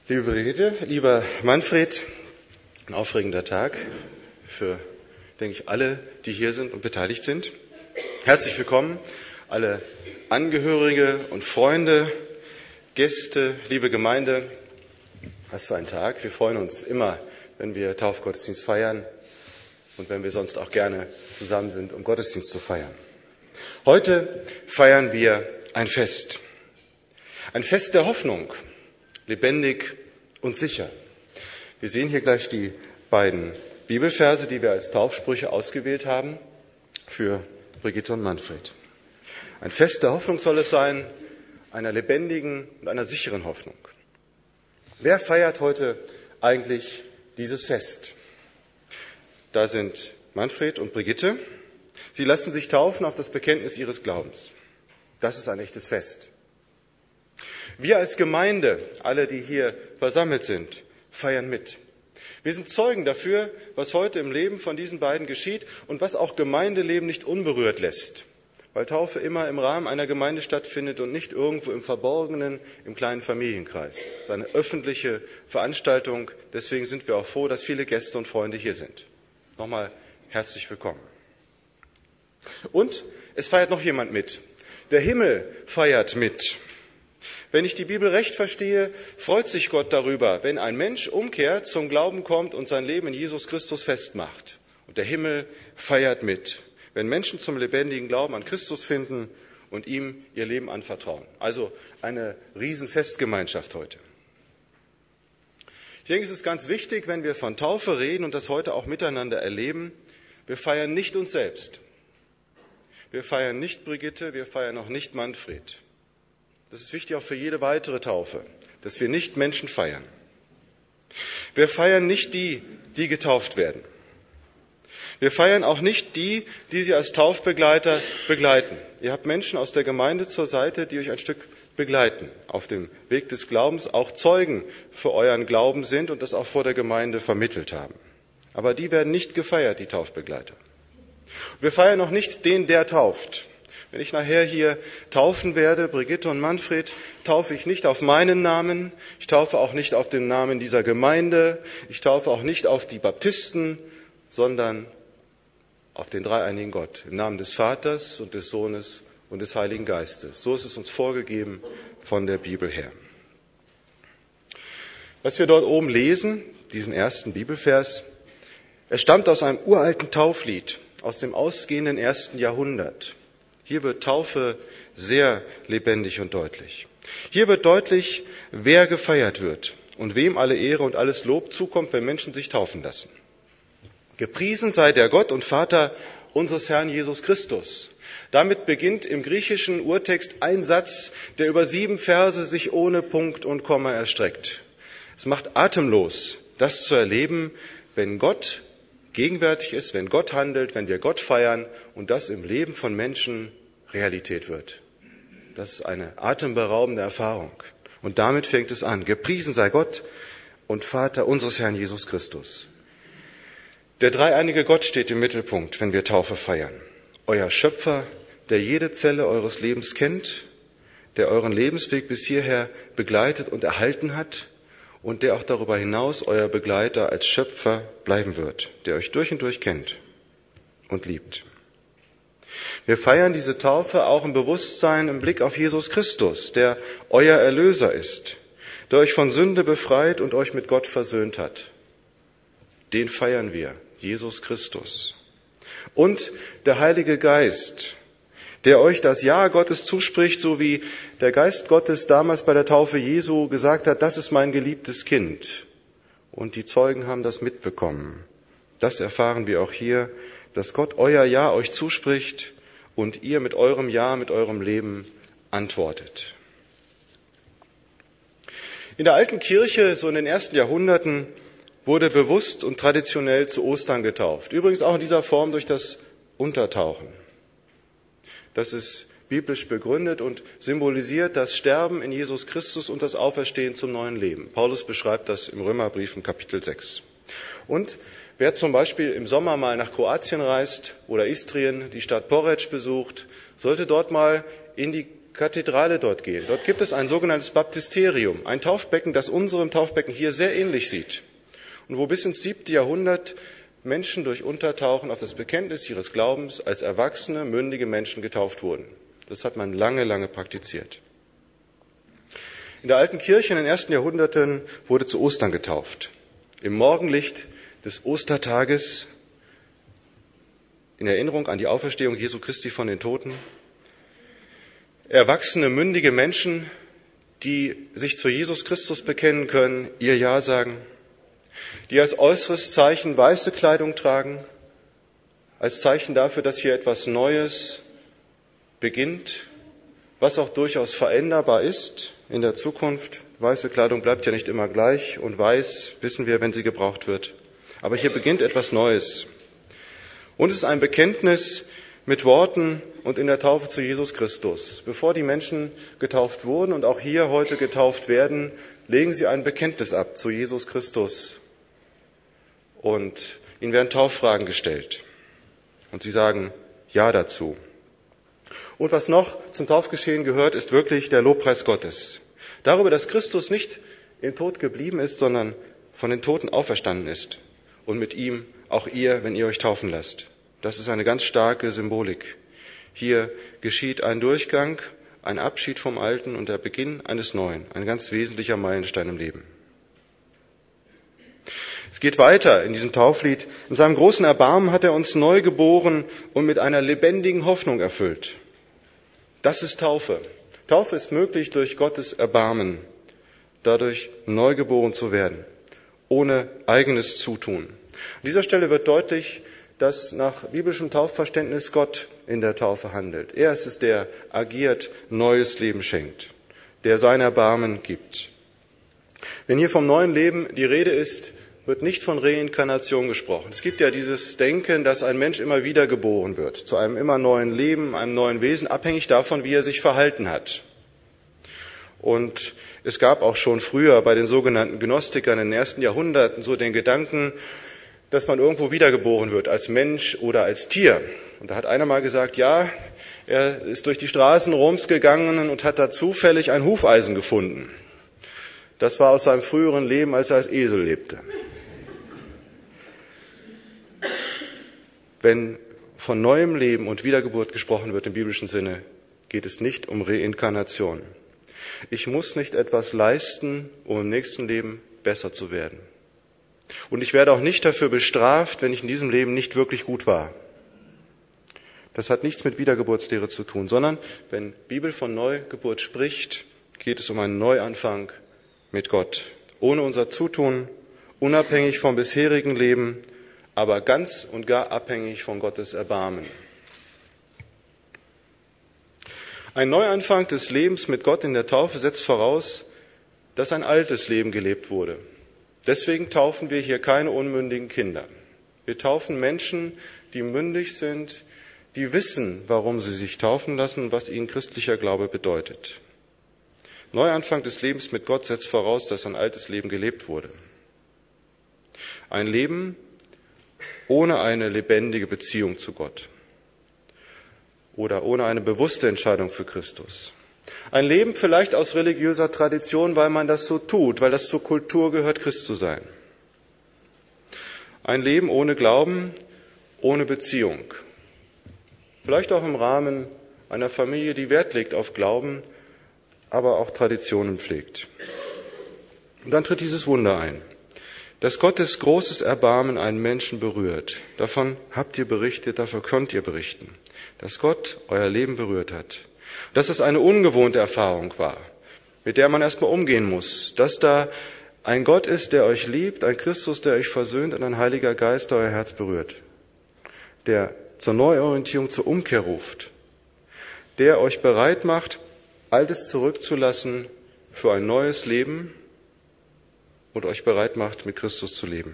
Liebe Brigitte, lieber Manfred, ein aufregender Tag für, denke ich, alle, die hier sind und beteiligt sind. Herzlich willkommen, alle Angehörige und Freunde, Gäste, liebe Gemeinde. Was für ein Tag. Wir freuen uns immer, wenn wir Taufgottesdienst feiern und wenn wir sonst auch gerne zusammen sind, um Gottesdienst zu feiern. Heute feiern wir ein Fest. Ein Fest der Hoffnung. Lebendig und sicher. Wir sehen hier gleich die beiden Bibelverse, die wir als Taufsprüche ausgewählt haben für Brigitte und Manfred. Ein Fest der Hoffnung soll es sein, einer lebendigen und einer sicheren Hoffnung. Wer feiert heute eigentlich dieses Fest? Da sind Manfred und Brigitte. Sie lassen sich taufen auf das Bekenntnis ihres Glaubens. Das ist ein echtes Fest. Wir als Gemeinde, alle, die hier versammelt sind, feiern mit. Wir sind Zeugen dafür, was heute im Leben von diesen beiden geschieht und was auch Gemeindeleben nicht unberührt lässt. Weil Taufe immer im Rahmen einer Gemeinde stattfindet und nicht irgendwo im Verborgenen, im kleinen Familienkreis. Es ist eine öffentliche Veranstaltung. Deswegen sind wir auch froh, dass viele Gäste und Freunde hier sind. Nochmal herzlich willkommen. Und es feiert noch jemand mit. Der Himmel feiert mit. Wenn ich die Bibel recht verstehe, freut sich Gott darüber, wenn ein Mensch umkehrt, zum Glauben kommt und sein Leben in Jesus Christus festmacht. Und der Himmel feiert mit, wenn Menschen zum lebendigen Glauben an Christus finden und ihm ihr Leben anvertrauen. Also eine Riesenfestgemeinschaft heute. Ich denke, es ist ganz wichtig, wenn wir von Taufe reden und das heute auch miteinander erleben, wir feiern nicht uns selbst. Wir feiern nicht Brigitte, wir feiern auch nicht Manfred. Das ist wichtig auch für jede weitere Taufe, dass wir nicht Menschen feiern. Wir feiern nicht die, die getauft werden. Wir feiern auch nicht die, die sie als Taufbegleiter begleiten. Ihr habt Menschen aus der Gemeinde zur Seite, die euch ein Stück begleiten, auf dem Weg des Glaubens auch Zeugen für euren Glauben sind und das auch vor der Gemeinde vermittelt haben. Aber die werden nicht gefeiert, die Taufbegleiter. Wir feiern auch nicht den, der tauft. Wenn ich nachher hier taufen werde, Brigitte und Manfred, taufe ich nicht auf meinen Namen, ich taufe auch nicht auf den Namen dieser Gemeinde, ich taufe auch nicht auf die Baptisten, sondern auf den dreieinigen Gott, im Namen des Vaters und des Sohnes und des Heiligen Geistes. So ist es uns vorgegeben von der Bibel her. Was wir dort oben lesen, diesen ersten Bibelvers, es stammt aus einem uralten Tauflied, aus dem ausgehenden 1. Jahrhundert. Hier wird Taufe sehr lebendig und deutlich. Hier wird deutlich, wer gefeiert wird und wem alle Ehre und alles Lob zukommt, wenn Menschen sich taufen lassen. Gepriesen sei der Gott und Vater unseres Herrn Jesus Christus. Damit beginnt im griechischen Urtext ein Satz, der über 7 Verse sich ohne Punkt und Komma erstreckt. Es macht atemlos, das zu erleben, wenn Gott gegenwärtig ist, wenn Gott handelt, wenn wir Gott feiern und das im Leben von Menschen Realität wird. Das ist eine atemberaubende Erfahrung. Und damit fängt es an. Gepriesen sei Gott und Vater unseres Herrn Jesus Christus. Der dreieinige Gott steht im Mittelpunkt, wenn wir Taufe feiern. Euer Schöpfer, der jede Zelle eures Lebens kennt, der euren Lebensweg bis hierher begleitet und erhalten hat und der auch darüber hinaus euer Begleiter als Schöpfer bleiben wird, der euch durch und durch kennt und liebt. Wir feiern diese Taufe auch im Bewusstsein, im Blick auf Jesus Christus, der euer Erlöser ist, der euch von Sünde befreit und euch mit Gott versöhnt hat. Den feiern wir, Jesus Christus. Und der Heilige Geist, der euch das Ja Gottes zuspricht, so wie der Geist Gottes damals bei der Taufe Jesu gesagt hat, das ist mein geliebtes Kind. Und die Zeugen haben das mitbekommen. Das erfahren wir auch hier, dass Gott euer Ja euch zuspricht und ihr mit eurem Ja, mit eurem Leben antwortet. In der alten Kirche, so in den ersten Jahrhunderten, wurde bewusst und traditionell zu Ostern getauft. Übrigens auch in dieser Form durch das Untertauchen. Das ist biblisch begründet und symbolisiert das Sterben in Jesus Christus und das Auferstehen zum neuen Leben. Paulus beschreibt das im Römerbrief im Kapitel 6. Und wer zum Beispiel im Sommer mal nach Kroatien reist oder Istrien, die Stadt Poreč besucht, sollte dort mal in die Kathedrale dort gehen, dort gibt es ein sogenanntes Baptisterium, ein Taufbecken, das unserem Taufbecken hier sehr ähnlich sieht und wo bis ins 7. Jahrhundert Menschen durch Untertauchen auf das Bekenntnis ihres Glaubens als erwachsene, mündige Menschen getauft wurden. Das hat man lange, lange praktiziert. In der alten Kirche in den ersten Jahrhunderten wurde zu Ostern getauft. Im Morgenlicht des Ostertages, in Erinnerung an die Auferstehung Jesu Christi von den Toten, erwachsene, mündige Menschen, die sich zu Jesus Christus bekennen können, ihr Ja sagen, die als äußeres Zeichen weiße Kleidung tragen, als Zeichen dafür, dass hier etwas Neues beginnt, was auch durchaus veränderbar ist in der Zukunft. Weiße Kleidung bleibt ja nicht immer gleich und weiß wissen wir, wenn sie gebraucht wird. Aber hier beginnt etwas Neues. Und es ist ein Bekenntnis mit Worten und in der Taufe zu Jesus Christus. Bevor die Menschen getauft wurden und auch hier heute getauft werden, legen sie ein Bekenntnis ab zu Jesus Christus. Und ihnen werden Tauffragen gestellt. Und sie sagen Ja dazu. Und was noch zum Taufgeschehen gehört, ist wirklich der Lobpreis Gottes. Darüber, dass Christus nicht im Tod geblieben ist, sondern von den Toten auferstanden ist. Und mit ihm auch ihr, wenn ihr euch taufen lasst. Das ist eine ganz starke Symbolik. Hier geschieht ein Durchgang, ein Abschied vom Alten und der Beginn eines Neuen. Ein ganz wesentlicher Meilenstein im Leben. Es geht weiter in diesem Tauflied. In seinem großen Erbarmen hat er uns neu geboren und mit einer lebendigen Hoffnung erfüllt. Das ist Taufe. Taufe ist möglich durch Gottes Erbarmen, dadurch neu geboren zu werden, ohne eigenes Zutun. An dieser Stelle wird deutlich, dass nach biblischem Taufverständnis Gott in der Taufe handelt. Er ist es, der agiert, neues Leben schenkt, der sein Erbarmen gibt. Wenn hier vom neuen Leben die Rede ist, wird nicht von Reinkarnation gesprochen. Es gibt ja dieses Denken, dass ein Mensch immer wieder geboren wird, zu einem immer neuen Leben, einem neuen Wesen, abhängig davon, wie er sich verhalten hat. Und es gab auch schon früher bei den sogenannten Gnostikern in den ersten Jahrhunderten so den Gedanken, dass man irgendwo wiedergeboren wird, als Mensch oder als Tier. Und da hat einer mal gesagt, ja, er ist durch die Straßen Roms gegangen und hat da zufällig ein Hufeisen gefunden. Das war aus seinem früheren Leben, als er als Esel lebte. Wenn von neuem Leben und Wiedergeburt gesprochen wird im biblischen Sinne, geht es nicht um Reinkarnation. Ich muss nicht etwas leisten, um im nächsten Leben besser zu werden. Und ich werde auch nicht dafür bestraft, wenn ich in diesem Leben nicht wirklich gut war. Das hat nichts mit Wiedergeburtslehre zu tun, sondern wenn Bibel von Neugeburt spricht, geht es um einen Neuanfang mit Gott. Ohne unser Zutun, unabhängig vom bisherigen Leben, aber ganz und gar abhängig von Gottes Erbarmen. Ein Neuanfang des Lebens mit Gott in der Taufe setzt voraus, dass ein altes Leben gelebt wurde. Deswegen taufen wir hier keine unmündigen Kinder. Wir taufen Menschen, die mündig sind, die wissen, warum sie sich taufen lassen und was ihnen christlicher Glaube bedeutet. Neuanfang des Lebens mit Gott setzt voraus, dass ein altes Leben gelebt wurde. Ein Leben ohne eine lebendige Beziehung zu Gott oder ohne eine bewusste Entscheidung für Christus. Ein Leben vielleicht aus religiöser Tradition, weil man das so tut, weil das zur Kultur gehört, Christ zu sein. Ein Leben ohne Glauben, ohne Beziehung. Vielleicht auch im Rahmen einer Familie, die Wert legt auf Glauben, aber auch Traditionen pflegt. Und dann tritt dieses Wunder ein, dass Gottes großes Erbarmen einen Menschen berührt. Davon habt ihr berichtet, dafür könnt ihr berichten, dass Gott euer Leben berührt hat. Dass es eine ungewohnte Erfahrung war, mit der man erstmal umgehen muss, dass da ein Gott ist, der euch liebt, ein Christus, der euch versöhnt und ein Heiliger Geist, der euer Herz berührt, der zur Neuorientierung, zur Umkehr ruft, der euch bereit macht, Altes zurückzulassen für ein neues Leben und euch bereit macht, mit Christus zu leben.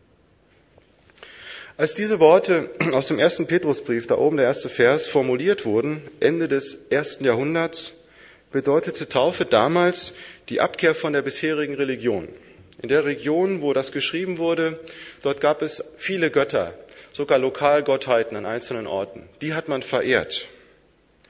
Als diese Worte aus dem 1. Petrusbrief, da oben der erste Vers, formuliert wurden, Ende des 1. Jahrhunderts, bedeutete Taufe damals die Abkehr von der bisherigen Religion. In der Region, wo das geschrieben wurde, dort gab es viele Götter, sogar Lokalgottheiten an einzelnen Orten. Die hat man verehrt.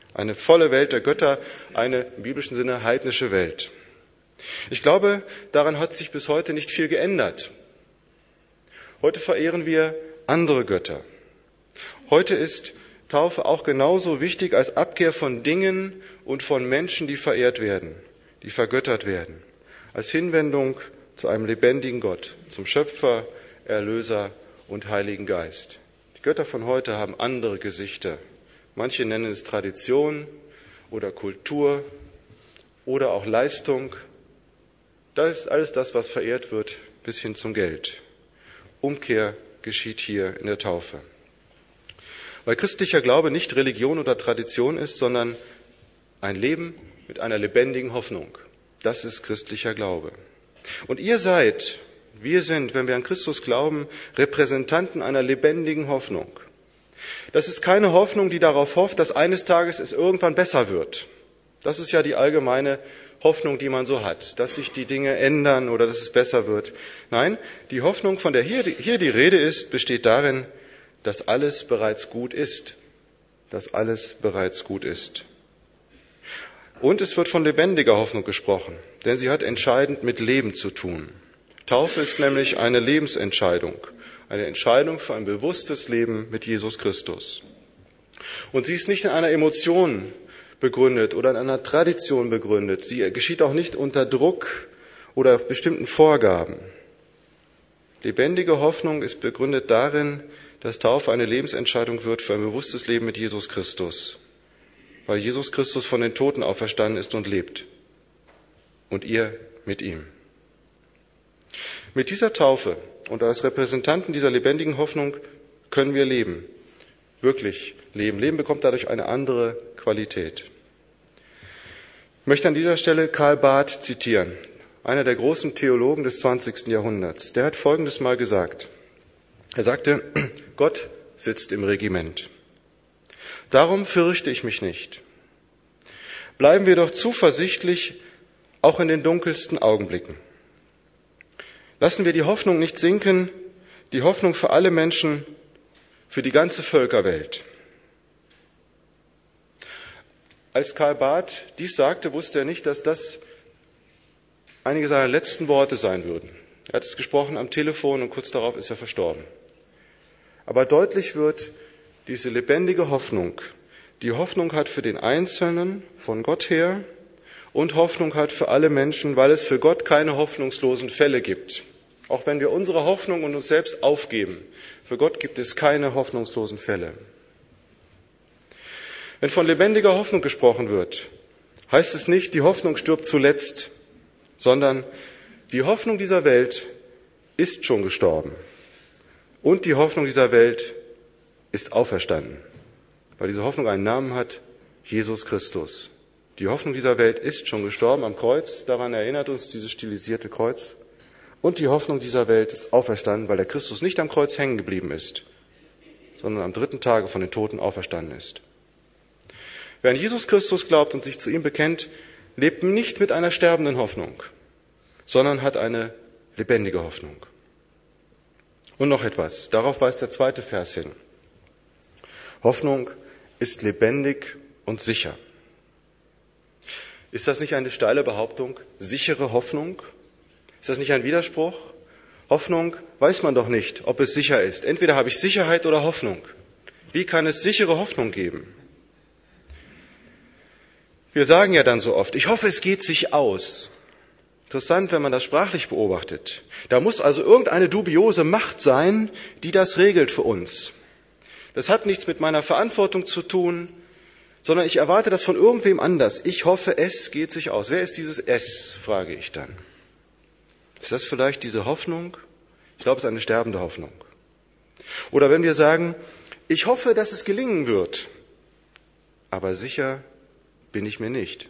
Eine volle Welt der Götter, eine im biblischen Sinne heidnische Welt. Ich glaube, daran hat sich bis heute nicht viel geändert. Heute verehren wir andere Götter. Heute ist Taufe auch genauso wichtig als Abkehr von Dingen und von Menschen, die verehrt werden, die vergöttert werden, als Hinwendung zu einem lebendigen Gott, zum Schöpfer, Erlöser und Heiligen Geist. Die Götter von heute haben andere Gesichter. Manche nennen es Tradition oder Kultur oder auch Leistung. Das ist alles das, was verehrt wird, bis hin zum Geld. Umkehr geschieht hier in der Taufe. Weil christlicher Glaube nicht Religion oder Tradition ist, sondern ein Leben mit einer lebendigen Hoffnung. Das ist christlicher Glaube. Und wir sind, wenn wir an Christus glauben, Repräsentanten einer lebendigen Hoffnung. Das ist keine Hoffnung, die darauf hofft, dass eines Tages es irgendwann besser wird. Das ist ja die allgemeine Hoffnung, die man so hat, dass sich die Dinge ändern oder dass es besser wird. Nein, die Hoffnung, von der hier die Rede ist, besteht darin, dass alles bereits gut ist. Dass alles bereits gut ist. Und es wird von lebendiger Hoffnung gesprochen, denn sie hat entscheidend mit Leben zu tun. Taufe ist nämlich eine Lebensentscheidung, eine Entscheidung für ein bewusstes Leben mit Jesus Christus. Und sie ist nicht in einer Emotion begründet oder in einer Tradition begründet. Sie geschieht auch nicht unter Druck oder bestimmten Vorgaben. Lebendige Hoffnung ist begründet darin, dass Taufe eine Lebensentscheidung wird für ein bewusstes Leben mit Jesus Christus, weil Jesus Christus von den Toten auferstanden ist und lebt und ihr mit ihm. Mit dieser Taufe und als Repräsentanten dieser lebendigen Hoffnung können wir leben, wirklich leben. Leben bekommt dadurch eine andere Qualität. Ich möchte an dieser Stelle Karl Barth zitieren, einer der großen Theologen des 20. Jahrhunderts. Der hat Folgendes mal gesagt. Er sagte, Gott sitzt im Regiment. Darum fürchte ich mich nicht. Bleiben wir doch zuversichtlich, auch in den dunkelsten Augenblicken. Lassen wir die Hoffnung nicht sinken, die Hoffnung für alle Menschen, für die ganze Völkerwelt. Als Karl Barth dies sagte, wusste er nicht, dass das einige seiner letzten Worte sein würden. Er hat es gesprochen am Telefon und kurz darauf ist er verstorben. Aber deutlich wird diese lebendige Hoffnung, die Hoffnung hat für den Einzelnen von Gott her und Hoffnung hat für alle Menschen, weil es für Gott keine hoffnungslosen Fälle gibt. Auch wenn wir unsere Hoffnung und uns selbst aufgeben, für Gott gibt es keine hoffnungslosen Fälle. Wenn von lebendiger Hoffnung gesprochen wird, heißt es nicht, die Hoffnung stirbt zuletzt, sondern die Hoffnung dieser Welt ist schon gestorben. Und die Hoffnung dieser Welt ist auferstanden, weil diese Hoffnung einen Namen hat, Jesus Christus. Die Hoffnung dieser Welt ist schon gestorben am Kreuz, daran erinnert uns dieses stilisierte Kreuz. Und die Hoffnung dieser Welt ist auferstanden, weil der Christus nicht am Kreuz hängen geblieben ist, sondern am 3. Tage von den Toten auferstanden ist. Wer an Jesus Christus glaubt und sich zu ihm bekennt, lebt nicht mit einer sterbenden Hoffnung, sondern hat eine lebendige Hoffnung. Und noch etwas, darauf weist der 2. Vers hin. Hoffnung ist lebendig und sicher. Ist das nicht eine steile Behauptung? Sichere Hoffnung? Ist das nicht ein Widerspruch? Hoffnung weiß man doch nicht, ob es sicher ist. Entweder habe ich Sicherheit oder Hoffnung. Wie kann es sichere Hoffnung geben? Wir sagen ja dann so oft, ich hoffe, es geht sich aus. Interessant, wenn man das sprachlich beobachtet. Da muss also irgendeine dubiose Macht sein, die das regelt für uns. Das hat nichts mit meiner Verantwortung zu tun, sondern ich erwarte das von irgendwem anders. Ich hoffe, es geht sich aus. Wer ist dieses Es, frage ich dann. Ist das vielleicht diese Hoffnung? Ich glaube, es ist eine sterbende Hoffnung. Oder wenn wir sagen, ich hoffe, dass es gelingen wird, aber sicher bin ich mir nicht.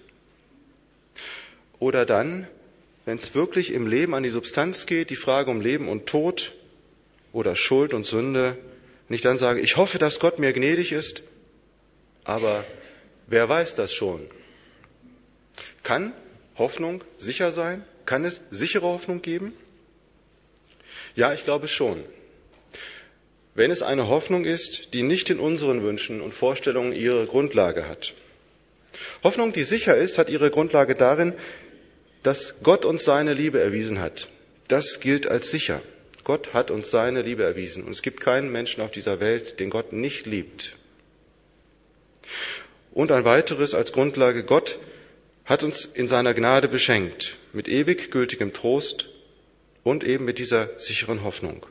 Oder dann, wenn es wirklich im Leben an die Substanz geht, die Frage um Leben und Tod oder Schuld und Sünde, und ich dann sage, ich hoffe, dass Gott mir gnädig ist, aber wer weiß das schon? Kann Hoffnung sicher sein? Kann es sichere Hoffnung geben? Ja, ich glaube schon. Wenn es eine Hoffnung ist, die nicht in unseren Wünschen und Vorstellungen ihre Grundlage hat. Hoffnung, die sicher ist, hat ihre Grundlage darin, dass Gott uns seine Liebe erwiesen hat. Das gilt als sicher. Gott hat uns seine Liebe erwiesen. Und es gibt keinen Menschen auf dieser Welt, den Gott nicht liebt. Und ein weiteres als Grundlage: Gott hat uns in seiner Gnade beschenkt, mit ewig gültigem Trost und eben mit dieser sicheren Hoffnung.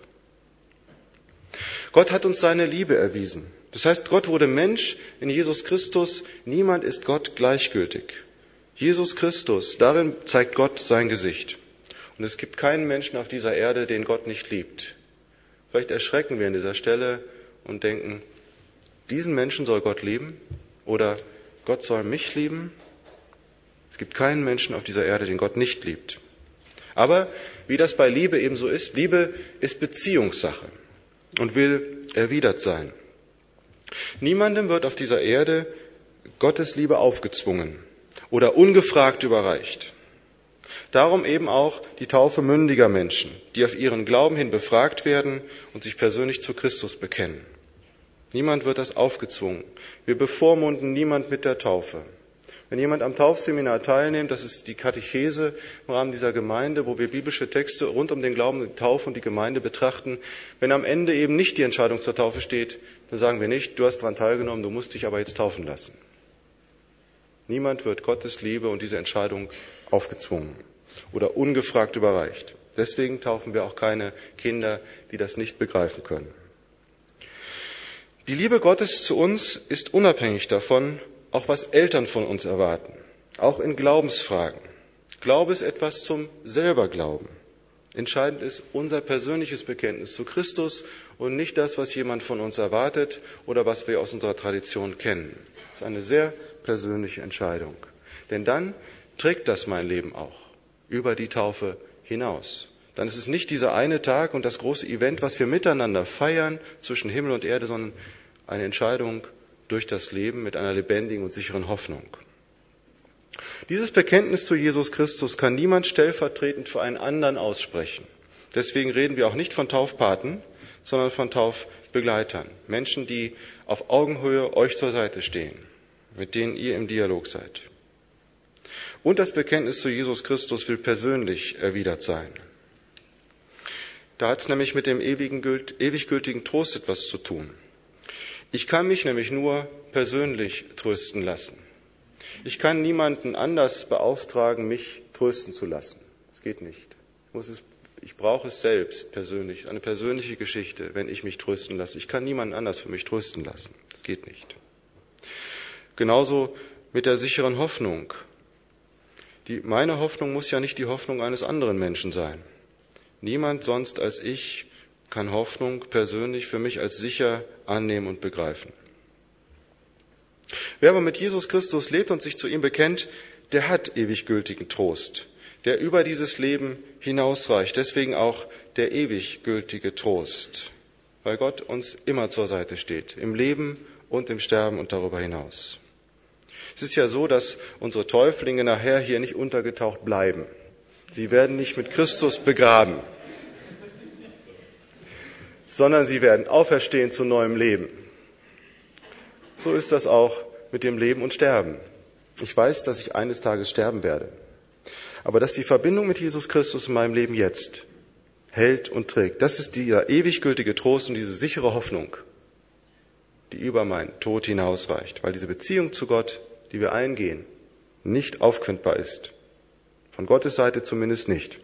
Gott hat uns seine Liebe erwiesen. Das heißt, Gott wurde Mensch in Jesus Christus. Niemand ist Gott gleichgültig. Jesus Christus, darin zeigt Gott sein Gesicht. Und es gibt keinen Menschen auf dieser Erde, den Gott nicht liebt. Vielleicht erschrecken wir an dieser Stelle und denken, diesen Menschen soll Gott lieben oder Gott soll mich lieben. Es gibt keinen Menschen auf dieser Erde, den Gott nicht liebt. Aber wie das bei Liebe eben so ist, Liebe ist Beziehungssache und will erwidert sein. Niemandem wird auf dieser Erde Gottes Liebe aufgezwungen oder ungefragt überreicht. Darum eben auch die Taufe mündiger Menschen, die auf ihren Glauben hin befragt werden und sich persönlich zu Christus bekennen. Niemand wird das aufgezwungen. Wir bevormunden niemand mit der Taufe. Wenn jemand am Taufseminar teilnimmt, das ist die Katechese im Rahmen dieser Gemeinde, wo wir biblische Texte rund um den Glauben, die Taufe und die Gemeinde betrachten, wenn am Ende eben nicht die Entscheidung zur Taufe steht, dann sagen wir nicht, du hast daran teilgenommen, du musst dich aber jetzt taufen lassen. Niemand wird Gottes Liebe und diese Entscheidung aufgezwungen oder ungefragt überreicht. Deswegen taufen wir auch keine Kinder, die das nicht begreifen können. Die Liebe Gottes zu uns ist unabhängig davon, auch was Eltern von uns erwarten, auch in Glaubensfragen. Glaube ist etwas zum Selberglauben. Entscheidend ist unser persönliches Bekenntnis zu Christus und nicht das, was jemand von uns erwartet oder was wir aus unserer Tradition kennen. Das ist eine sehr persönliche Entscheidung. Denn dann trägt das mein Leben auch über die Taufe hinaus. Dann ist es nicht dieser eine Tag und das große Event, was wir miteinander feiern zwischen Himmel und Erde, sondern eine Entscheidung durch das Leben mit einer lebendigen und sicheren Hoffnung. Dieses Bekenntnis zu Jesus Christus kann niemand stellvertretend für einen anderen aussprechen. Deswegen reden wir auch nicht von Taufpaten, sondern von Taufbegleitern. Menschen, die auf Augenhöhe euch zur Seite stehen, mit denen ihr im Dialog seid. Und das Bekenntnis zu Jesus Christus will persönlich erwidert sein. Da hat es nämlich mit dem ewig gültigen Trost etwas zu tun. Ich kann mich nämlich nur persönlich trösten lassen. Ich kann niemanden anders beauftragen, mich trösten zu lassen. Das geht nicht. Ich brauche es selbst persönlich, eine persönliche Geschichte, wenn ich mich trösten lasse. Ich kann niemanden anders für mich trösten lassen. Das geht nicht. Genauso mit der sicheren Hoffnung. Meine Hoffnung muss ja nicht die Hoffnung eines anderen Menschen sein. Niemand sonst als ich kann Hoffnung persönlich für mich als sicher annehmen und begreifen. Wer aber mit Jesus Christus lebt und sich zu ihm bekennt, der hat ewig gültigen Trost, der über dieses Leben hinausreicht. Deswegen auch der ewig gültige Trost, weil Gott uns immer zur Seite steht, im Leben und im Sterben und darüber hinaus. Es ist ja so, dass unsere Täuflinge nachher hier nicht untergetaucht bleiben. Sie werden nicht mit Christus begraben, sondern sie werden auferstehen zu neuem Leben. So ist das auch mit dem Leben und Sterben. Ich weiß, dass ich eines Tages sterben werde, aber dass die Verbindung mit Jesus Christus in meinem Leben jetzt hält und trägt, das ist dieser ewig gültige Trost und diese sichere Hoffnung, die über meinen Tod hinausreicht, weil diese Beziehung zu Gott, die wir eingehen, nicht aufkündbar ist. Von Gottes Seite zumindest nicht.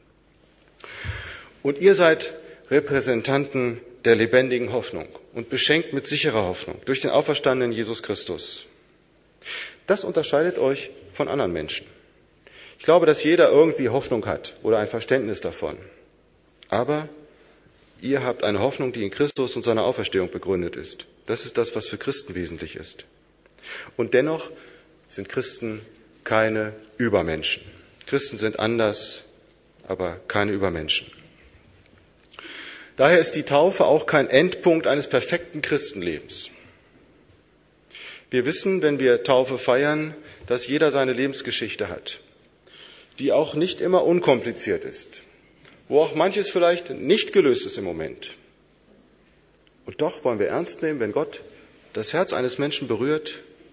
Und ihr seid Repräsentanten der lebendigen Hoffnung und beschenkt mit sicherer Hoffnung durch den auferstandenen Jesus Christus. Das unterscheidet euch von anderen Menschen. Ich glaube, dass jeder irgendwie Hoffnung hat oder ein Verständnis davon. Aber ihr habt eine Hoffnung, die in Christus und seiner Auferstehung begründet ist. Das ist das, was für Christen wesentlich ist. Und dennoch sind Christen keine Übermenschen. Christen sind anders, aber keine Übermenschen. Daher ist die Taufe auch kein Endpunkt eines perfekten Christenlebens. Wir wissen, wenn wir Taufe feiern, dass jeder seine Lebensgeschichte hat, die auch nicht immer unkompliziert ist, wo auch manches vielleicht nicht gelöst ist im Moment. Und doch wollen wir ernst nehmen, wenn Gott das Herz eines Menschen berührt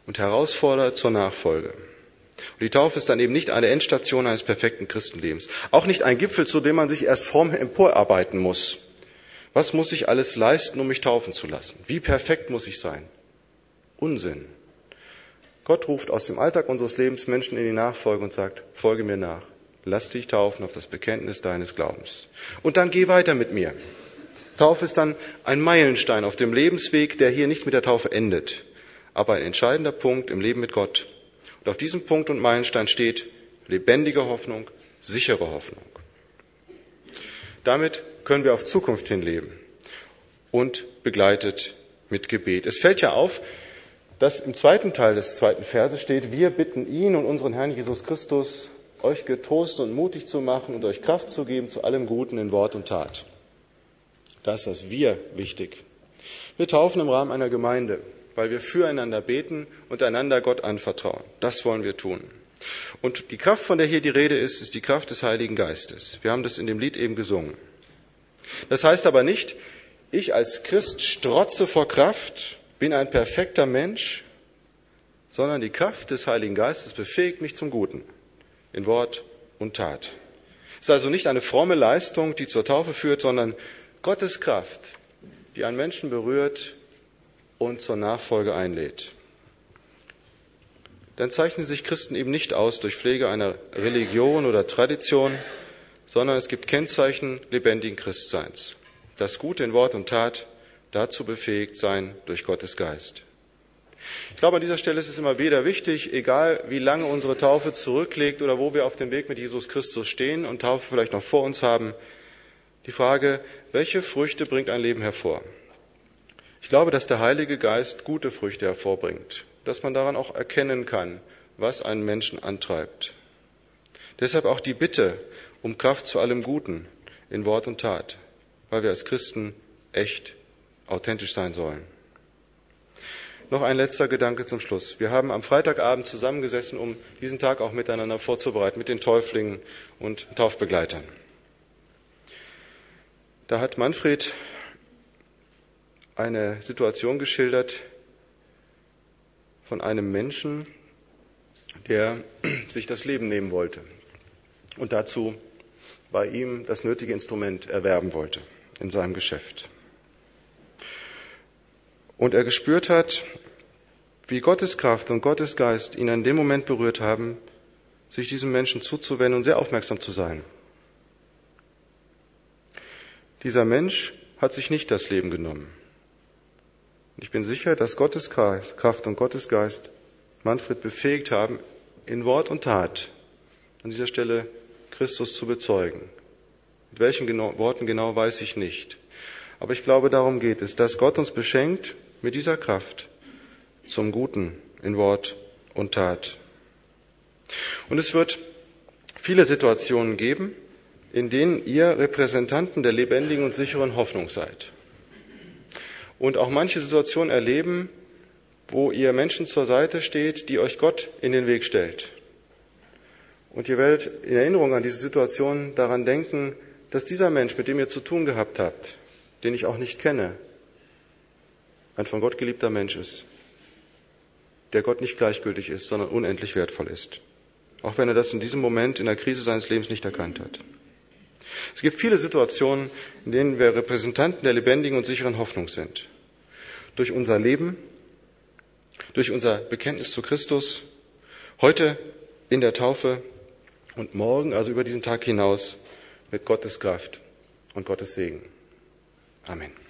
und herausfordert zur Nachfolge. Und die Taufe ist dann eben nicht eine Endstation eines perfekten Christenlebens. Auch nicht ein Gipfel, zu dem man sich erst fromm emporarbeiten muss. Was muss ich alles leisten, um mich taufen zu lassen? Wie perfekt muss ich sein? Unsinn. Gott ruft aus dem Alltag unseres Lebens Menschen in die Nachfolge und sagt, folge mir nach. Lass dich taufen auf das Bekenntnis deines Glaubens. Und dann geh weiter mit mir. Taufe ist dann ein Meilenstein auf dem Lebensweg, der hier nicht mit der Taufe endet, aber ein entscheidender Punkt im Leben mit Gott. Und auf diesem Punkt und Meilenstein steht lebendige Hoffnung, sichere Hoffnung. Damit können wir auf Zukunft hin leben und begleitet mit Gebet. Es fällt ja auf, dass im zweiten Teil des zweiten Verses steht, wir bitten ihn und unseren Herrn Jesus Christus, euch getrost und mutig zu machen und euch Kraft zu geben zu allem Guten in Wort und Tat. Da ist das Wir wichtig. Wir taufen im Rahmen einer Gemeinde, weil wir füreinander beten und einander Gott anvertrauen. Das wollen wir tun. Und die Kraft, von der hier die Rede ist, ist die Kraft des Heiligen Geistes. Wir haben das in dem Lied eben gesungen. Das heißt aber nicht, ich als Christ strotze vor Kraft, bin ein perfekter Mensch, sondern die Kraft des Heiligen Geistes befähigt mich zum Guten in Wort und Tat. Es ist also nicht eine fromme Leistung, die zur Taufe führt, sondern Gottes Kraft, die einen Menschen berührt und zur Nachfolge einlädt. Dann zeichnen sich Christen eben nicht aus durch Pflege einer Religion oder Tradition, sondern es gibt Kennzeichen lebendigen Christseins. Das Gute in Wort und Tat, dazu befähigt sein durch Gottes Geist. Ich glaube, an dieser Stelle ist es immer wieder wichtig, egal wie lange unsere Taufe zurückliegt oder wo wir auf dem Weg mit Jesus Christus stehen und Taufe vielleicht noch vor uns haben, die Frage, welche Früchte bringt ein Leben hervor? Ich glaube, dass der Heilige Geist gute Früchte hervorbringt, dass man daran auch erkennen kann, was einen Menschen antreibt. Deshalb auch die Bitte um Kraft zu allem Guten in Wort und Tat, weil wir als Christen echt authentisch sein sollen. Noch ein letzter Gedanke zum Schluss. Wir haben am Freitagabend zusammengesessen, um diesen Tag auch miteinander vorzubereiten, mit den Täuflingen und Taufbegleitern. Da hat Manfred eine Situation geschildert von einem Menschen, der sich das Leben nehmen wollte und dazu bei ihm das nötige Instrument erwerben wollte in seinem Geschäft. Und er gespürt hat, wie Gottes Kraft und Gottes Geist ihn in dem Moment berührt haben, sich diesem Menschen zuzuwenden und sehr aufmerksam zu sein. Dieser Mensch hat sich nicht das Leben genommen. Ich bin sicher, dass Gottes Kraft und Gottes Geist Manfred befähigt haben, in Wort und Tat an dieser Stelle Christus zu bezeugen. Mit welchen Worten genau, weiß ich nicht. Aber ich glaube, darum geht es, dass Gott uns beschenkt mit dieser Kraft zum Guten in Wort und Tat. Und es wird viele Situationen geben, in denen ihr Repräsentanten der lebendigen und sicheren Hoffnung seid. Und auch manche Situationen erleben, wo ihr Menschen zur Seite steht, die euch Gott in den Weg stellt. Und ihr werdet in Erinnerung an diese Situation daran denken, dass dieser Mensch, mit dem ihr zu tun gehabt habt, den ich auch nicht kenne, ein von Gott geliebter Mensch ist, der Gott nicht gleichgültig ist, sondern unendlich wertvoll ist. Auch wenn er das in diesem Moment in der Krise seines Lebens nicht erkannt hat. Es gibt viele Situationen, in denen wir Repräsentanten der lebendigen und sicheren Hoffnung sind. Durch unser Leben, durch unser Bekenntnis zu Christus, heute in der Taufe und morgen, also über diesen Tag hinaus, mit Gottes Kraft und Gottes Segen. Amen.